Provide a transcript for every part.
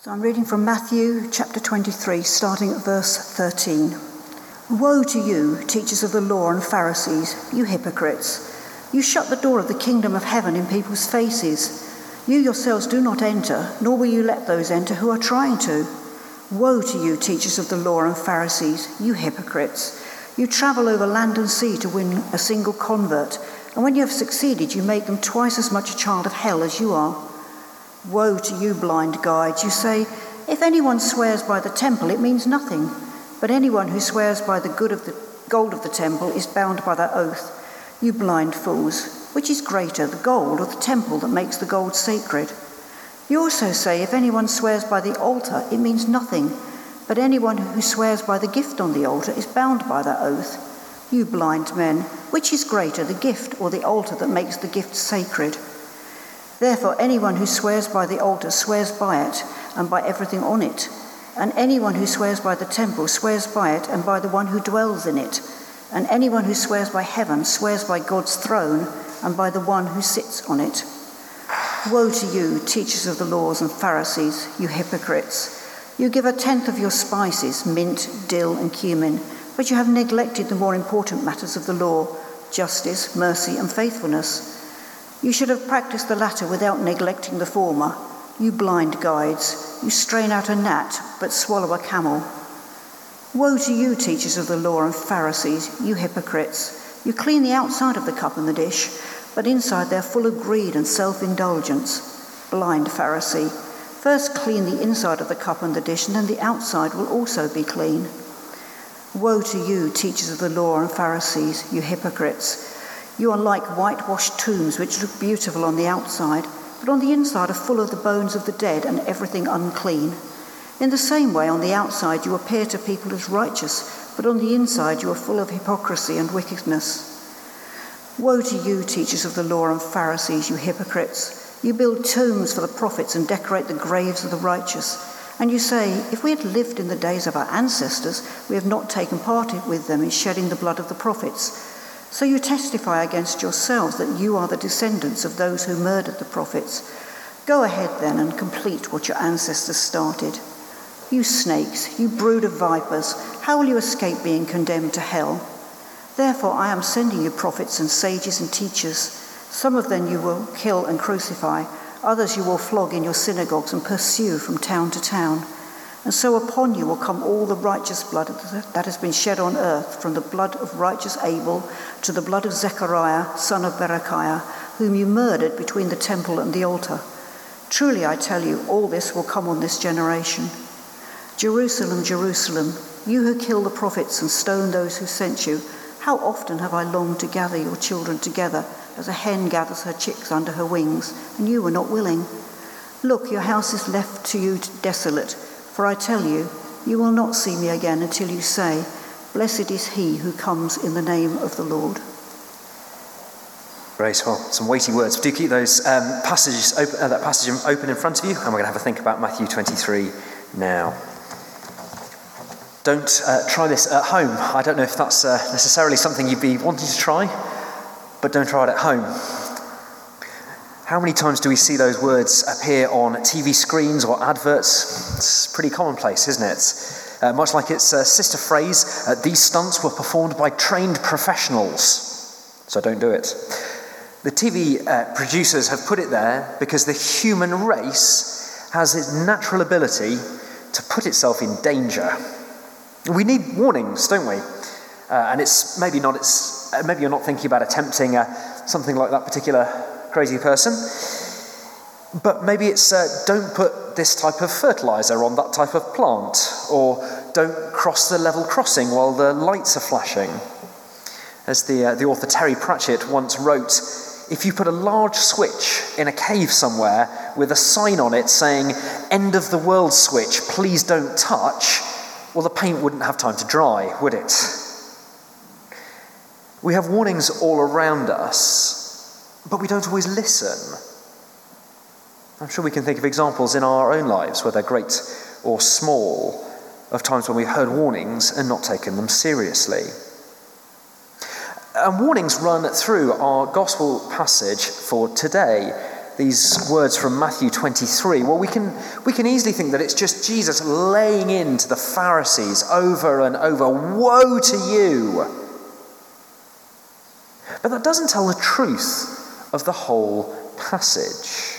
So I'm reading from Matthew chapter 23, starting at verse 13. Woe to you, teachers of the law and Pharisees, you hypocrites! You shut the door of the kingdom of heaven in people's faces. You yourselves do not enter, nor will you let those enter who are trying to. Woe to you, teachers of the law and Pharisees, you hypocrites! You travel over land and sea to win a single convert, and when you have succeeded, you make them twice as much a child of hell as you are. Woe to you, blind guides! You say, if anyone swears by the temple, it means nothing. But anyone who swears by the gold of the temple is bound by that oath. You blind fools! Which is greater, the gold or the temple that makes the gold sacred? You also say, if anyone swears by the altar, it means nothing. But anyone who swears by the gift on the altar is bound by that oath. You blind men! Which is greater, the gift or the altar that makes the gift sacred? Therefore, anyone who swears by the altar swears by it and by everything on it. And anyone who swears by the temple swears by it and by the one who dwells in it. And anyone who swears by heaven swears by God's throne and by the one who sits on it. Woe to you, teachers of the laws and Pharisees, you hypocrites! You give 1/10 of your spices, mint, dill and cumin, but you have neglected the more important matters of the law, justice, mercy and faithfulness. You should have practiced the latter without neglecting the former. You blind guides! You strain out a gnat, but swallow a camel. Woe to you, teachers of the law and Pharisees, you hypocrites! You clean the outside of the cup and the dish, but inside they're full of greed and self-indulgence. Blind Pharisee! First clean the inside of the cup and the dish, and then the outside will also be clean. Woe to you, teachers of the law and Pharisees, you hypocrites! You are like whitewashed tombs which look beautiful on the outside, but on the inside are full of the bones of the dead and everything unclean. In the same way, on the outside you appear to people as righteous, but on the inside you are full of hypocrisy and wickedness. Woe to you, teachers of the law and Pharisees, you hypocrites! You build tombs for the prophets and decorate the graves of the righteous. And you say, if we had lived in the days of our ancestors, we have not taken part with them in shedding the blood of the prophets. So you testify against yourselves that you are the descendants of those who murdered the prophets. Go ahead then and complete what your ancestors started. You snakes, you brood of vipers, how will you escape being condemned to hell? Therefore I am sending you prophets and sages and teachers. Some of them you will kill and crucify, others you will flog in your synagogues and pursue from town to town. And so upon you will come all the righteous blood that has been shed on earth, from the blood of righteous Abel to the blood of Zechariah, son of Berechiah, whom you murdered between the temple and the altar. Truly I tell you, all this will come on this generation. Jerusalem, Jerusalem, you who kill the prophets and stone those who sent you, how often have I longed to gather your children together as a hen gathers her chicks under her wings, and you were not willing. Look, your house is left to you desolate. For I tell you, you will not see me again until you say, blessed is he who comes in the name of the Lord. Great, well, some weighty words. Do keep those passages open in front of you, and we're going to have a think about Matthew 23 now. Don't try this at home. I don't know if that's necessarily something you'd be wanting to try, but don't try it at home. How many times do we see those words appear on TV screens or adverts? It's pretty commonplace, isn't it? Much like its sister phrase, these stunts were performed by trained professionals, so don't do it. The TV producers have put it there because the human race has its natural ability to put itself in danger. We need warnings, don't we? And it's maybe you're not thinking about attempting something like that particular crazy person, but maybe it's don't put this type of fertilizer on that type of plant, or don't cross the level crossing while the lights are flashing. As the author Terry Pratchett once wrote, if you put a large switch in a cave somewhere with a sign on it saying end of the world switch, please don't touch, well, the paint wouldn't have time to dry, would it? We have warnings all around us, but we don't always listen. I'm sure we can think of examples in our own lives, whether great or small, of times when we've heard warnings and not taken them seriously. And warnings run through our gospel passage for today. these words from Matthew 23? Well, we can easily think that it's just Jesus laying into the Pharisees over and over, woe to you. But that doesn't tell the truth of the whole passage.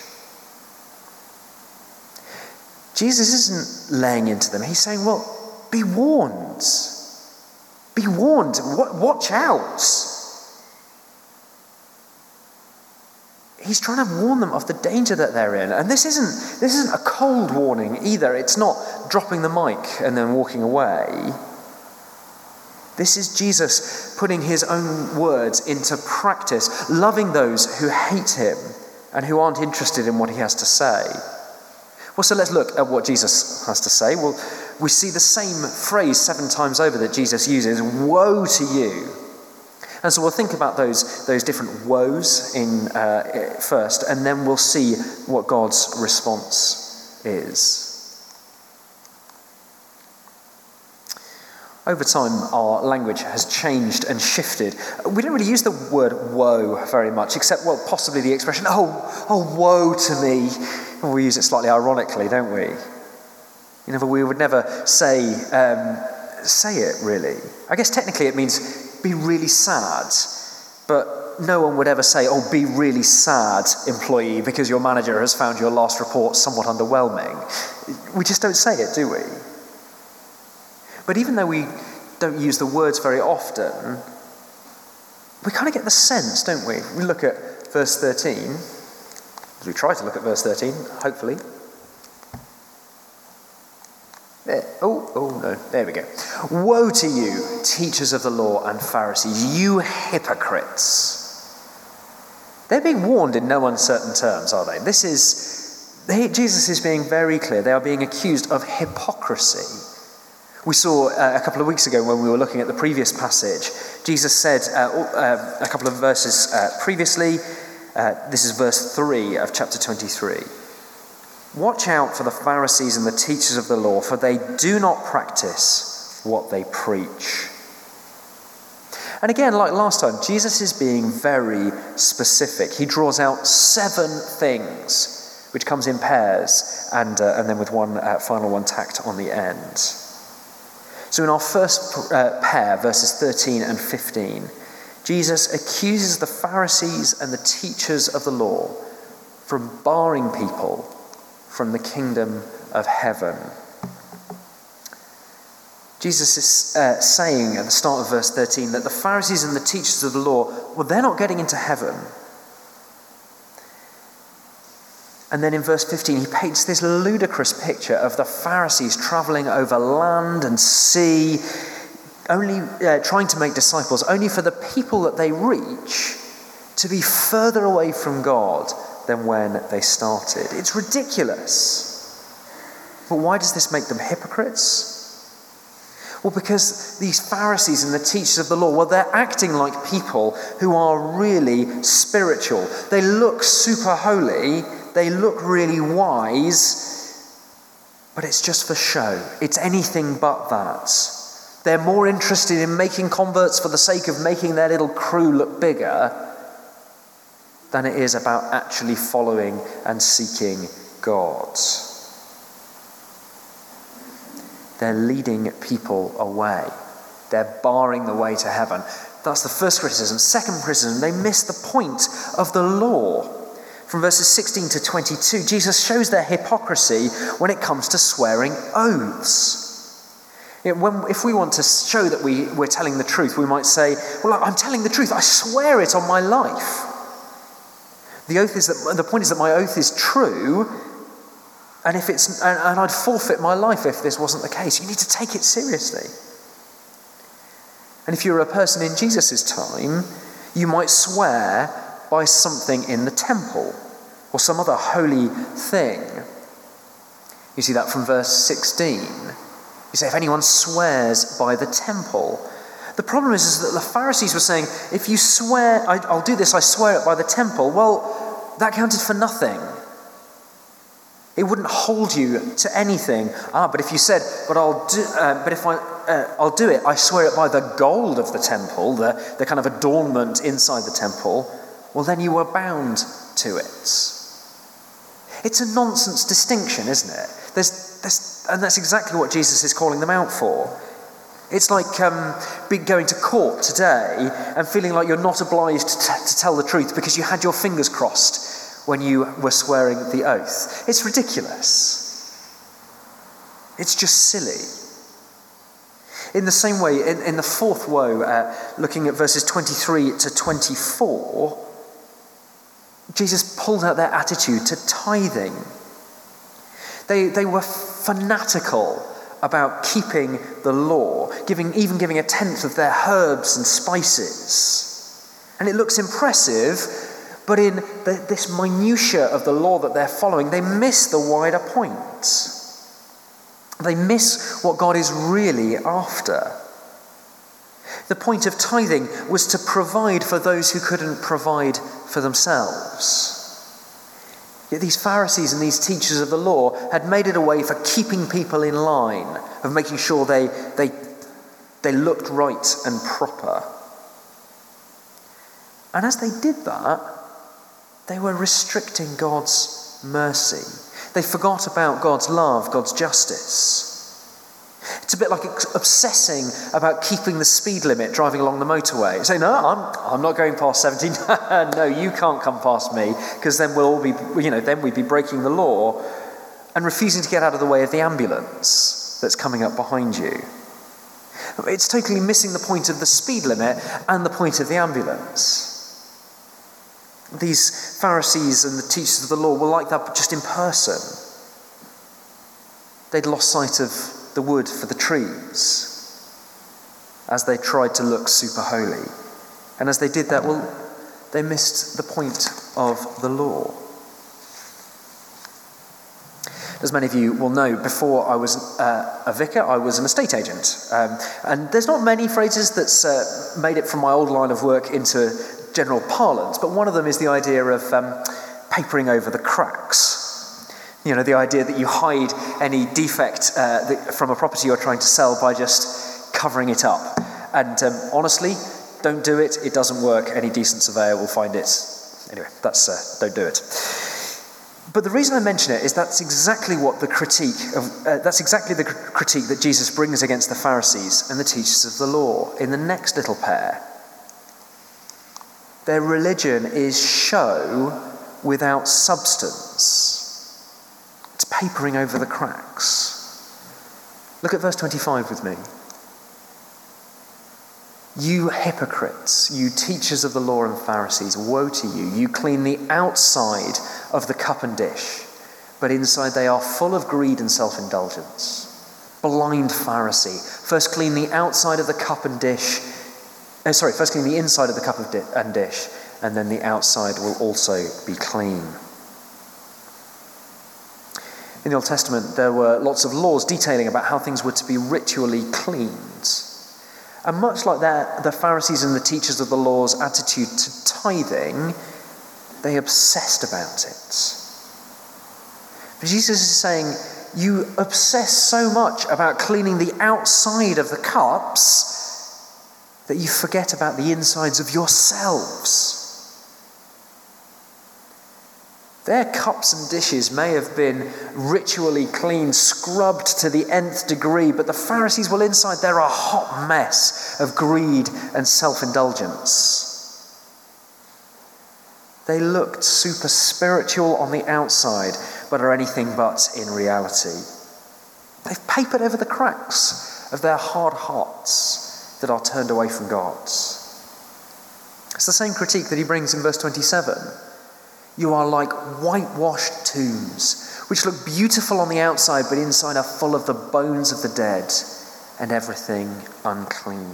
Jesus isn't laying into them. He's saying, well, be warned. Be warned. Watch out. He's trying to warn them of the danger that they're in. And this isn't a cold warning either. It's not dropping the mic and then walking away. This is Jesus putting his own words into practice, loving those who hate him and who aren't interested in what he has to say. Well, so let's look at what Jesus has to say. Well, we see the same phrase 7 times over that Jesus uses, woe to you. And so we'll think about those different woes in first, and then we'll see what God's response is. Over time, our language has changed and shifted. We don't really use the word woe very much, except, well, possibly the expression, oh, woe to me. Well, we use it slightly ironically, don't we? We would never say it, really. I guess technically it means be really sad, but no one would ever say, oh, be really sad, employee, because your manager has found your last report somewhat underwhelming. We just don't say it, do we? But even though we don't use the words very often, we kind of get the sense, don't we? We look at verse 13. We try to look at verse 13, hopefully. There. Oh no, there we go. Woe to you, teachers of the law and Pharisees, you hypocrites. They're being warned in no uncertain terms, are they? Jesus is being very clear. They are being accused of hypocrisy. We saw a couple of weeks ago when we were looking at the previous passage, Jesus said a couple of verses previously, this is verse 3 of chapter 23. Watch out for the Pharisees and the teachers of the law, for they do not practice what they preach. And again, like last time, Jesus is being very specific. He draws out 7 things, which comes in pairs, and then with one final one tacked on the end. So in our first pair, verses 13 and 15, Jesus accuses the Pharisees and the teachers of the law from barring people from the kingdom of heaven. Jesus is saying at the start of verse 13 that the Pharisees and the teachers of the law, well, they're not getting into heaven. And then in verse 15, he paints this ludicrous picture of the Pharisees traveling over land and sea, only trying to make disciples, only for the people that they reach to be further away from God than when they started. It's ridiculous. But why does this make them hypocrites? Well, because these Pharisees and the teachers of the law, well, they're acting like people who are really spiritual. They look super holy, they look really wise, but it's just for show. It's anything but that. They're more interested in making converts for the sake of making their little crew look bigger than it is about actually following and seeking God. They're leading people away. They're barring the way to heaven. That's the first criticism. Second criticism, they miss the point of the law. From verses 16 to 22, Jesus shows their hypocrisy when it comes to swearing oaths. If we want to show that we're telling the truth, we might say, well, I'm telling the truth. I swear it on my life. The point is that my oath is true, and and I'd forfeit my life if this wasn't the case. You need to take it seriously. And if you're a person in Jesus' time, you might swear by something in the temple or some other holy thing. You see that from verse 16. You say, if anyone swears by the temple. The problem is that the Pharisees were saying, if you swear, I'll do this, I swear it by the temple, well, that counted for nothing. It wouldn't hold you to anything. But if you said, I'll do it, I swear it by the gold of the temple, the kind of adornment inside the temple, well, then you were bound to it. It's a nonsense distinction, isn't it? And that's exactly what Jesus is calling them out for. It's like going to court today and feeling like you're not obliged to tell the truth because you had your fingers crossed when you were swearing the oath. It's ridiculous. It's just silly. In the same way, in the fourth woe, looking at verses 23 to 24, Jesus pulled out their attitude to tithing. They were fanatical about keeping the law, even giving a tenth of their herbs and spices. And it looks impressive, but in this minutiae of the law that they're following, they miss the wider point. They miss what God is really after. The point of tithing was to provide for those who couldn't provide for themselves. Yet these Pharisees and these teachers of the law had made it a way for keeping people in line, of making sure they looked right and proper. And as they did that, they were restricting God's mercy. They forgot about God's love, God's justice. It's a bit like obsessing about keeping the speed limit driving along the motorway. Say, no, I'm not going past 70. No, you can't come past me, because then then we'd be breaking the law, and refusing to get out of the way of the ambulance that's coming up behind you. It's totally missing the point of the speed limit and the point of the ambulance. These Pharisees and the teachers of the law were like that, but just in person. They'd lost sight of the wood for the trees as they tried to look super holy. And as they did that, they missed the point of the law. As many of you will know, before I was a vicar, I was an estate agent. And there's not many phrases that's made it from my old line of work into general parlance, but one of them is the idea of papering over the cracks. You know, the idea that you hide any defect from a property you're trying to sell by just covering it up. And honestly, don't do it. It doesn't work. Any decent surveyor will find it. Anyway, don't do it. But the reason I mention it is that's exactly the critique that Jesus brings against the Pharisees and the teachers of the law in the next little pair. Their religion is show without substance. It's papering over the cracks. Look at verse 25 with me. You hypocrites, you teachers of the law and Pharisees, woe to you. You clean the outside of the cup and dish, but inside they are full of greed and self-indulgence. Blind Pharisee. First clean the outside of the cup and dish. First clean the inside of the cup and dish, and then the outside will also be clean. In the Old Testament, there were lots of laws detailing about how things were to be ritually cleaned. And much like that, the Pharisees and the teachers of the law's attitude to tithing, they obsessed about it. But Jesus is saying, you obsess so much about cleaning the outside of the cups that you forget about the insides of yourselves. Their cups and dishes may have been ritually cleaned, scrubbed to the nth degree, but the Pharisees, well, inside they're a hot mess of greed and self-indulgence. They looked super spiritual on the outside, but are anything but in reality. They've papered over the cracks of their hard hearts that are turned away from God. It's the same critique that he brings in verse 27. You are like whitewashed tombs, which look beautiful on the outside, but inside are full of the bones of the dead and everything unclean.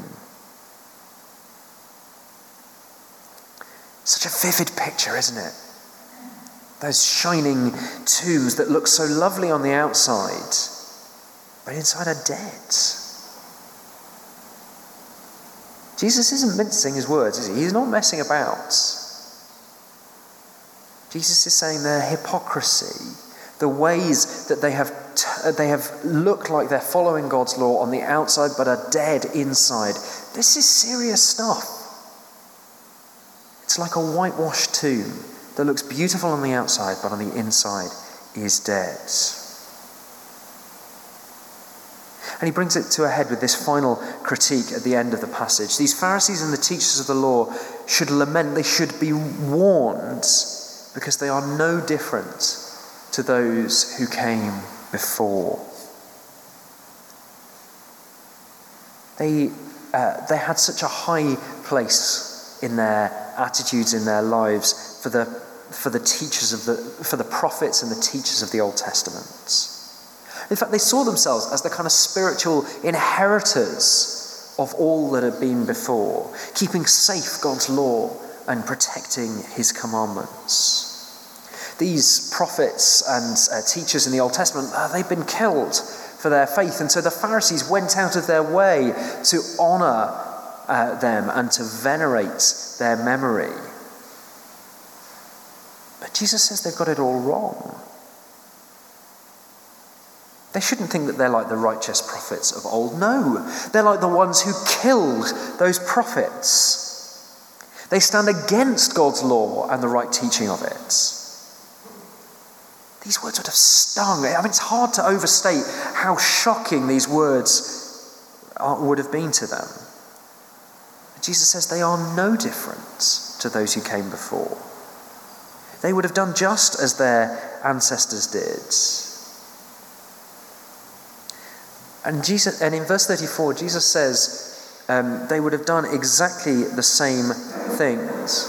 Such a vivid picture, isn't it? Those shining tombs that look so lovely on the outside, but inside are dead. Jesus isn't mincing his words, is he? He's not messing about. Jesus is saying their hypocrisy, the ways that they have looked like they're following God's law on the outside but are dead inside. This is serious stuff. It's like a whitewashed tomb that looks beautiful on the outside but on the inside is dead. And he brings it to a head with this final critique at the end of the passage. These Pharisees and the teachers of the law should lament, they should be warned, because they are no different to those who came before. They had such a high place in their attitudes, in their lives, for the prophets and the teachers of the Old Testament. In fact, they saw themselves as the kind of spiritual inheritors of all that had been before, keeping safe God's law and protecting his commandments. These prophets and teachers in the Old Testament, they've been killed for their faith, and so the Pharisees went out of their way to honour them and to venerate their memory. But Jesus says they've got it all wrong. They shouldn't think that they're like the righteous prophets of old. No, they're like the ones who killed those prophets. They stand against God's law and the right teaching of it. These words would have stung. I mean, it's hard to overstate how shocking these words would have been to them. But Jesus says they are no different to those who came before. They would have done just as their ancestors did. And in verse 34, Jesus says they would have done exactly the same things.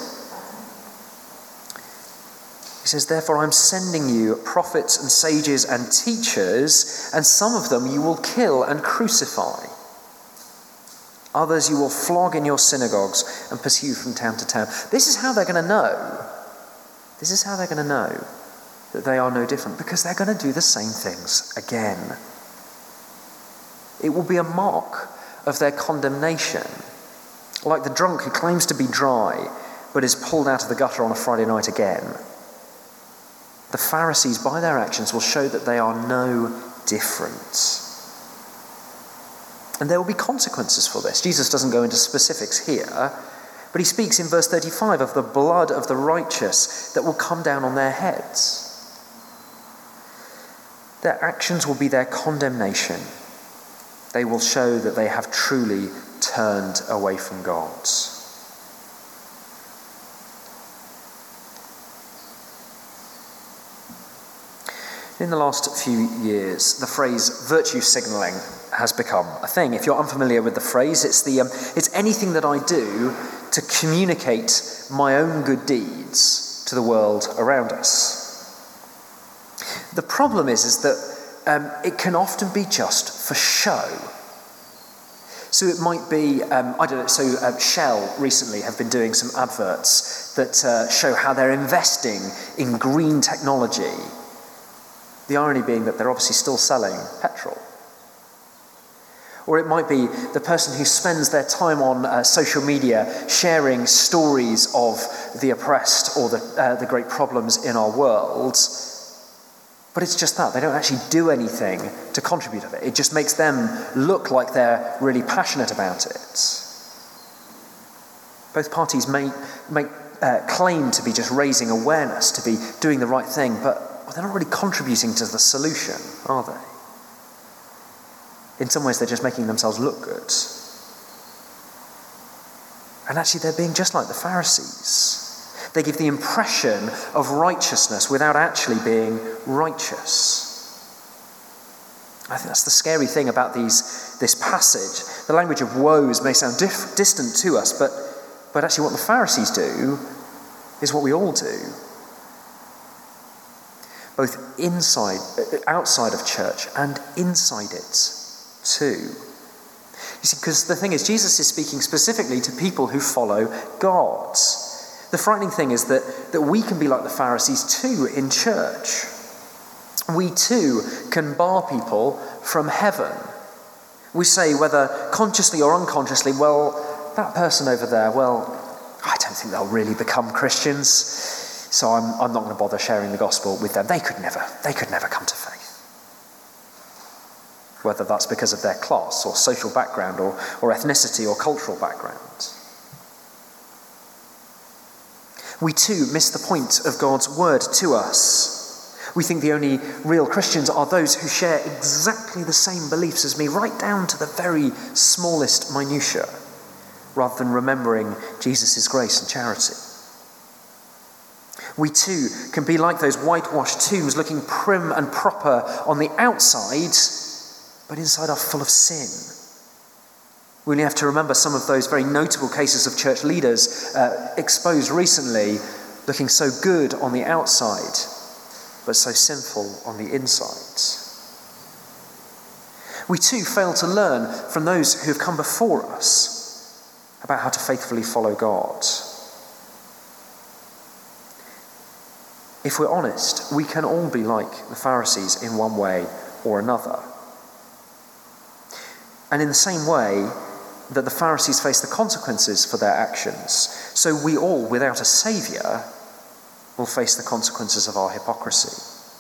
He says, therefore I'm sending you prophets and sages and teachers, and some of them you will kill and crucify. Others you will flog in your synagogues and pursue from town to town. This is how they're going to know. This is how they're going to know that they are no different, because they're going to do the same things again. It will be a mark of their condemnation, like the drunk who claims to be dry but is pulled out of the gutter on a Friday night again. The Pharisees, by their actions, will show that they are no different. And there will be consequences for this. Jesus doesn't go into specifics here, but he speaks in verse 35 of the blood of the righteous that will come down on their heads. Their actions will be their condemnation. They will show that they have truly turned away from God. In the last few years, the phrase virtue signalling has become a thing. If you're unfamiliar with the phrase, it's anything that I do to communicate my own good deeds to the world around us. The problem is that it can often be just for show. So it might be, Shell recently have been doing some adverts that show how they're investing in green technology. The irony being that they're obviously still selling petrol. Or it might be the person who spends their time on social media sharing stories of the oppressed or the great problems in our world. But it's just that. They don't actually do anything to contribute to it. It just makes them look like they're really passionate about it. Both parties may claim to be just raising awareness, to be doing the right thing, but they're not really contributing to the solution, are they? In some ways, they're just making themselves look good. And actually, they're being just like the Pharisees. They give the impression of righteousness without actually being righteous. I think that's the scary thing about this passage. The language of woes may sound distant to us, but actually what the Pharisees do is what we all do. Both outside of church and inside it too. You see, because the thing is, Jesus is speaking specifically to people who follow God. The frightening thing is that we can be like the Pharisees too in church. We too can bar people from heaven. We say, whether consciously or unconsciously, well, that person over there, well, I don't think they'll really become Christians, so I'm not going to bother sharing the gospel with them. They could never come to faith. Whether that's because of their class or social background or ethnicity or cultural background. We too miss the point of God's word to us. We think the only real Christians are those who share exactly the same beliefs as me, right down to the very smallest minutiae, rather than remembering Jesus' grace and charity. We too can be like those whitewashed tombs, looking prim and proper on the outside, but inside are full of sin. We only have to remember some of those very notable cases of church leaders exposed recently, looking so good on the outside, but so sinful on the inside. We too fail to learn from those who have come before us about how to faithfully follow God. If we're honest, we can all be like the Pharisees in one way or another. And in the same way that the Pharisees faced the consequences for their actions, so we all, without a saviour, will face the consequences of our hypocrisy.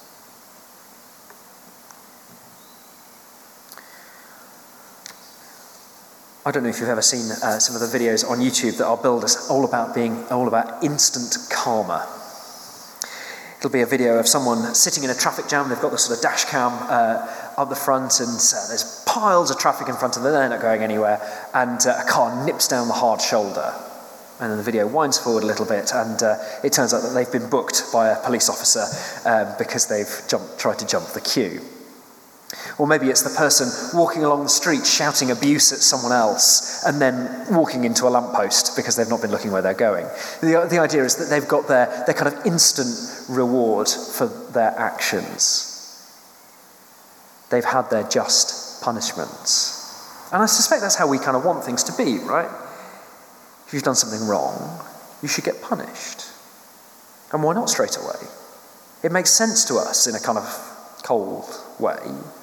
I don't know if you've ever seen some of the videos on YouTube that are billed as all about instant karma. It'll be a video of someone sitting in a traffic jam. They've got the sort of dash cam up the front, and there's piles of traffic in front of them. They're not going anywhere, and a car nips down the hard shoulder. And then the video winds forward a little bit, and it turns out that they've been booked by a police officer because they've tried to jump the queue. Or maybe it's the person walking along the street shouting abuse at someone else and then walking into a lamppost because they've not been looking where they're going. The idea is that they've got their kind of instant reward for their actions. They've had their just punishments. And I suspect that's how we kind of want things to be, right? If you've done something wrong, you should get punished. And why not straight away? It makes sense to us in a kind of cold way.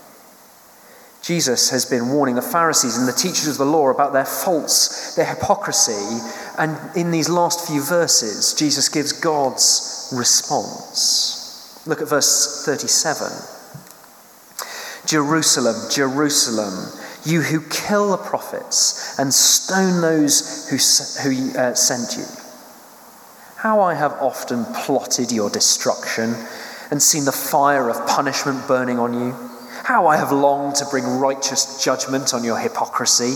Jesus has been warning the Pharisees and the teachers of the law about their faults, their hypocrisy, and in these last few verses, Jesus gives God's response. Look at verse 37. Jerusalem, Jerusalem, you who kill the prophets and stone those who sent you. How I have often plotted your destruction and seen the fire of punishment burning on you. How I have longed to bring righteous judgment on your hypocrisy.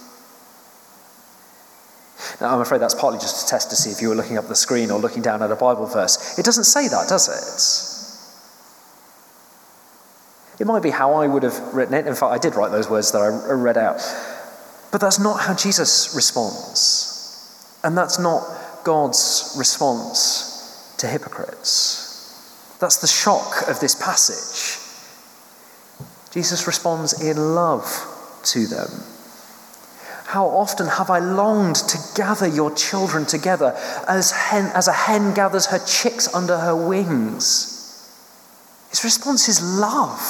Now, I'm afraid that's partly just a test to see if you were looking up the screen or looking down at a Bible verse. It doesn't say that, does it? It might be how I would have written it. In fact, I did write those words that I read out. But that's not how Jesus responds. And that's not God's response to hypocrites. That's the shock of this passage. Jesus responds in love to them. How often have I longed to gather your children together as a hen gathers her chicks under her wings. His response is love.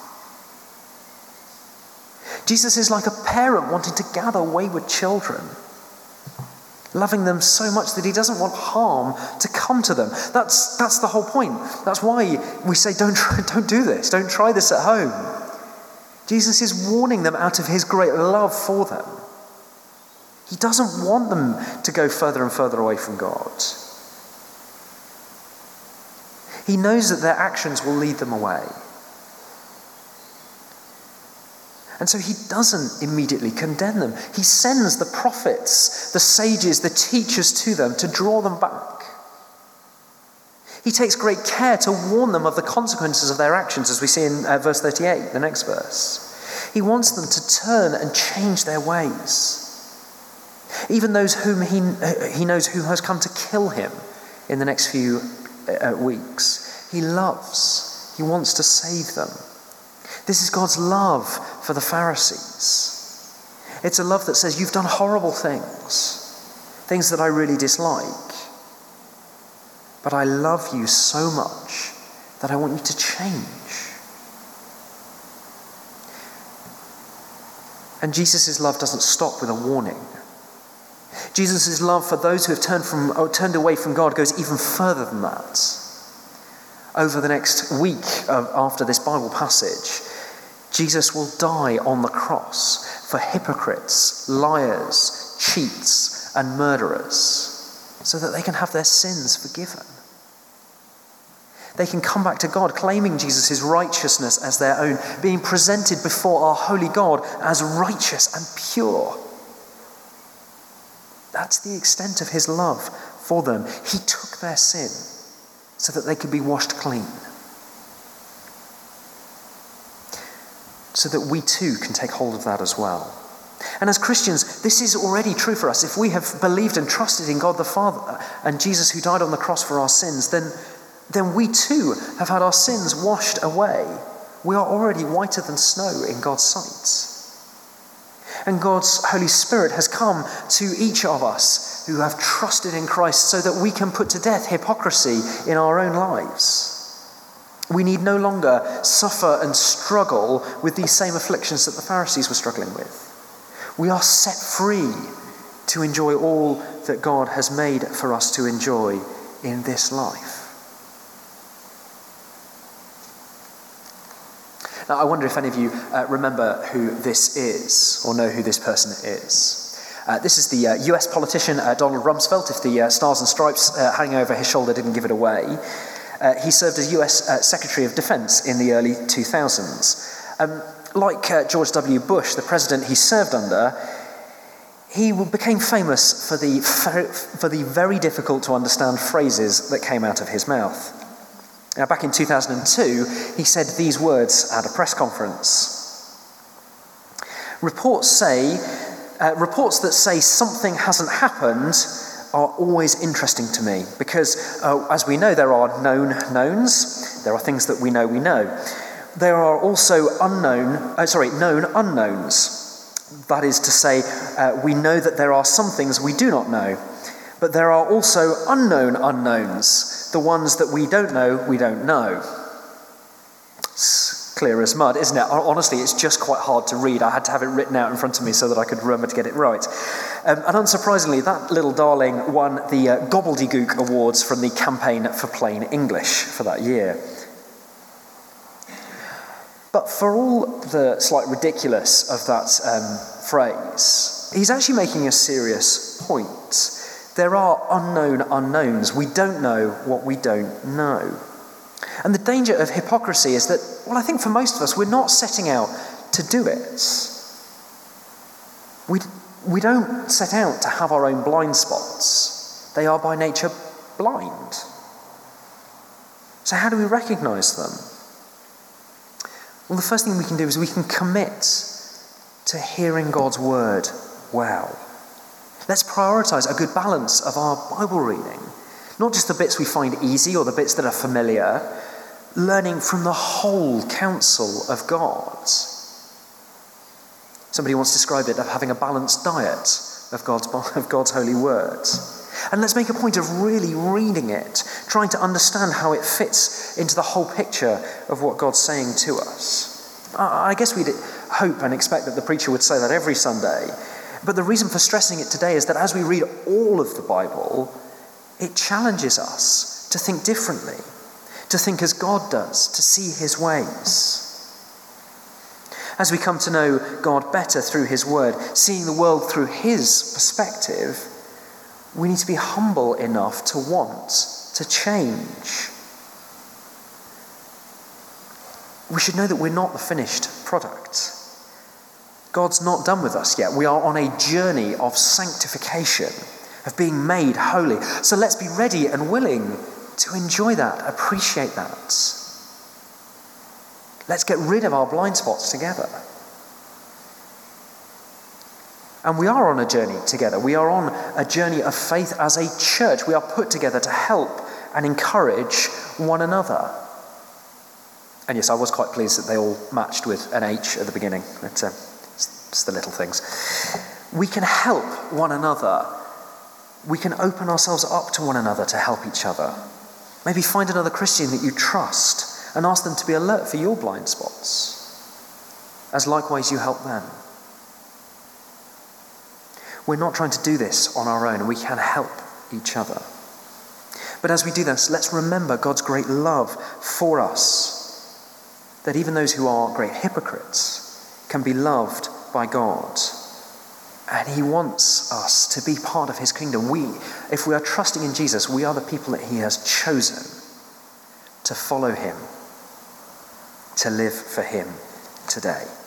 Jesus is like a parent wanting to gather wayward children, loving them so much that he doesn't want harm to come to them. That's the whole point. That's why we say don't do this. Don't try this at home. Jesus is warning them out of his great love for them. He doesn't want them to go further and further away from God. He knows that their actions will lead them away. And so he doesn't immediately condemn them. He sends the prophets, the sages, the teachers to them to draw them back. He takes great care to warn them of the consequences of their actions, as we see in verse 38, the next verse. He wants them to turn and change their ways. Even those whom he knows who has come to kill him in the next few weeks. He loves. He wants to save them. This is God's love for the Pharisees. It's a love that says, you've done horrible things that I really dislike. But I love you so much that I want you to change. And Jesus' love doesn't stop with a warning. Jesus' love for those who have turned away from God goes even further than that. Over the next week after this Bible passage, Jesus will die on the cross for hypocrites, liars, cheats, and murderers, so that they can have their sins forgiven. They can come back to God, claiming Jesus' righteousness as their own, being presented before our holy God as righteous and pure. That's the extent of his love for them. He took their sin so that they could be washed clean. So that we too can take hold of that as well. And as Christians, this is already true for us. If we have believed and trusted in God the Father and Jesus who died on the cross for our sins, then we too have had our sins washed away. We are already whiter than snow in God's sight. And God's Holy Spirit has come to each of us who have trusted in Christ so that we can put to death hypocrisy in our own lives. We need no longer suffer and struggle with these same afflictions that the Pharisees were struggling with. We are set free to enjoy all that God has made for us to enjoy in this life. Now, I wonder if any of you remember who this is or know who this person is. This is the US politician Donald Rumsfeld, if the stars and stripes hanging over his shoulder didn't give it away. He served as US Secretary of Defense in the early 2000s. Like George W. Bush, the president he served under, he became famous for the very difficult to understand phrases that came out of his mouth. Now, back in 2002, he said these words at a press conference. Reports that say something hasn't happened are always interesting to me because, as we know, there are known knowns. There are things that we know we know. There are also known unknowns. That is to say, we know that there are some things we do not know. But there are also unknown unknowns, the ones that we don't know. It's clear as mud, isn't it? Honestly, it's just quite hard to read. I had to have it written out in front of me so that I could remember to get it right. And unsurprisingly, that little darling won the Gobbledygook Awards from the Campaign for Plain English for that year. But for all the slight ridiculous of that phrase, he's actually making a serious point. There are unknown unknowns. We don't know what we don't know. And the danger of hypocrisy is that, well, I think for most of us, we're not setting out to do it. We don't set out to have our own blind spots. They are by nature blind. So how do we recognize them? Well, the first thing we can do is we can commit to hearing God's word well. Let's prioritize a good balance of our Bible reading. Not just the bits we find easy or the bits that are familiar, learning from the whole counsel of God. Somebody once described it as having a balanced diet of God's holy word. And let's make a point of really reading it, trying to understand how it fits into the whole picture of what God's saying to us. I guess we'd hope and expect that the preacher would say that every Sunday. But the reason for stressing it today is that as we read all of the Bible, it challenges us to think differently, to think as God does, to see his ways. As we come to know God better through his word, seeing the world through his perspective, we need to be humble enough to want to change. We should know that we're not the finished product. God's not done with us yet. We are on a journey of sanctification, of being made holy. So let's be ready and willing to enjoy that, appreciate that. Let's get rid of our blind spots together. And we are on a journey together. We are on a journey of faith as a church. We are put together to help and encourage one another. And yes, I was quite pleased that they all matched with an H at the beginning. It's the little things. We can help one another. We can open ourselves up to one another to help each other. Maybe find another Christian that you trust and ask them to be alert for your blind spots, as likewise you help them. We're not trying to do this on our own. We can help each other. But as we do this, let's remember God's great love for us, that even those who are great hypocrites can be loved by God. And he wants us to be part of his kingdom. If we are trusting in Jesus, we are the people that he has chosen to follow him, to live for him today.